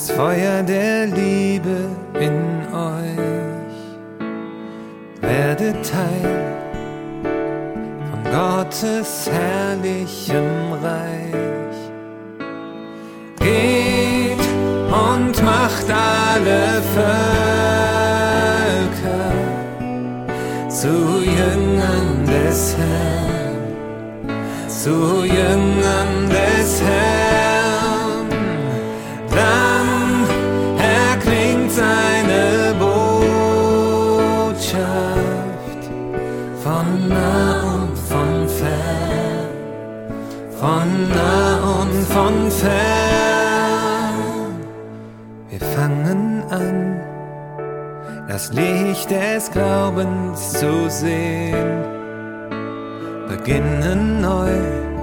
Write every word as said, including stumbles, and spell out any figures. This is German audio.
das Feuer der Liebe in euch. Werdet Teil von Gottes herrlichem Reich. Geht und macht alle Völker zu Jüngern des Herrn, zu Jüngern des Herrn. Dann erklingt seine Botschaft von nah und von fern, von nah und von fern. Wir fangen an, das Licht des Glaubens zu sehen, beginnen neu